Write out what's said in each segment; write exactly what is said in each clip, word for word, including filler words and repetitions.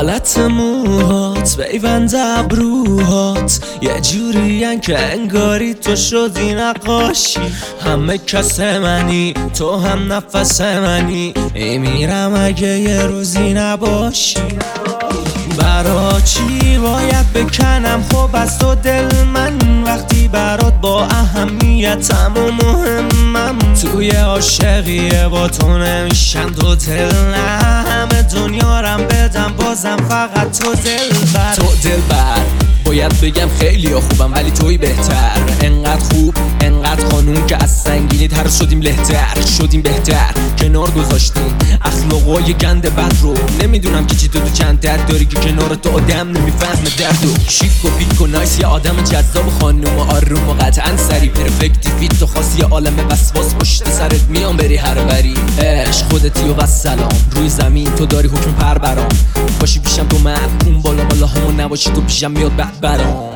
حالت موهات پیوند ابروهات یه جورین که انگاری تو شدی نقاشی. همه کس منی تو هم نفس منی، میمیرم اگه یه روزی نباشی. برا چی باید بکنم خب از تو دل من، وقتی برات با اهمیتم و مهمم. توی عاشقیه با تو نمیشم دو دل، نه همه دنیارم بدم بازم فقط تو دل بر. تو دل بر باید بگم خیلی خوبم ولی توی بهتر. انقدر خوب انقدر خانوم که از سنگینی تر شدیم لهتر، شدیم بهتر کنار گذاشتیم اخلاقای گند بد رو. نمیدونم که چی تو تو چند درد داری که کنار تو آدم نمیفهمه دردو. شیک و پیک و نایس یه آدم جذاب، خانوم و آروم و قطعا سری پرفکتی فیت. تو خاص یه عالم وسواس پشت سرت میام بری هر بری. عشق خودتی و بس سلام، روی زمین تو داری حکم پر برام. باشی پیشم تو من اون بالا بالا همون، نباشی تو پیشم میاد بد برام.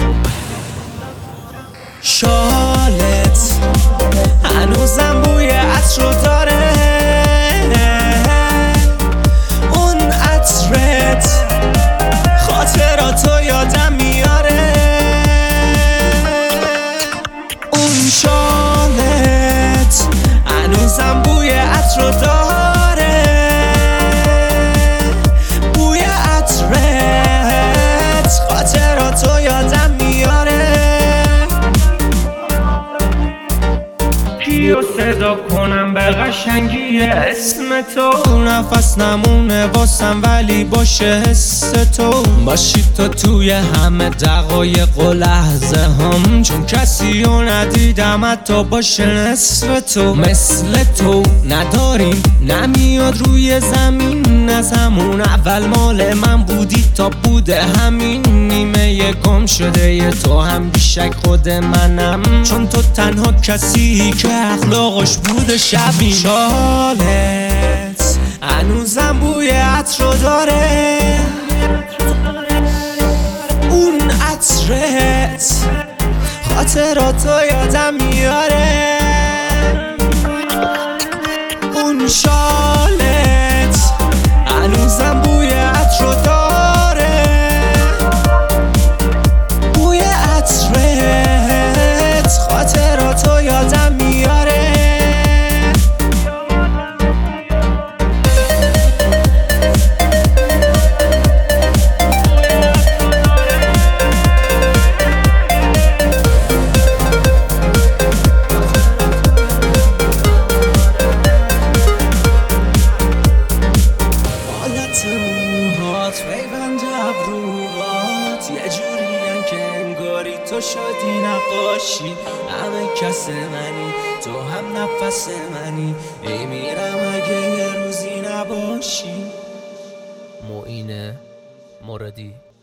شالت هنوزم بوی عطر داره، اون عطرت خاطراتو یادم میاره. اون شالت هنوزم بوی عطر داره، بوی عطرت خاطراتو یادم میاره. کیو صدا کنم به قشنگی اسم تو، نفس نمونه واسم ولی باشه حس تو. باشی تو توی همه دقایق و لحظه هم، چون کسی رو ندیدم حتی باشه نصف تو. مثل تو نداریم نمیاد روی زمین، از همون اول مال من بودی تا بوده همین. نیمه گم شده ی تو هم بیشک خود منم، چون تو تنها کسی که اخلاقش بوده شبین. شالت هنوزم بوی عطر داره، اون عطرت خاطراتو یادم میاره. اون شالت هنوزم بوی عطر داره، بوی عطرت خاطراتو یادم میاره. پیوند ابروهات یه جورین که انگاری تو شدی نقاشی. همه کس منی تو هم نفس منی، میمیرم اگه یه روزی نباشی. معین مرادی.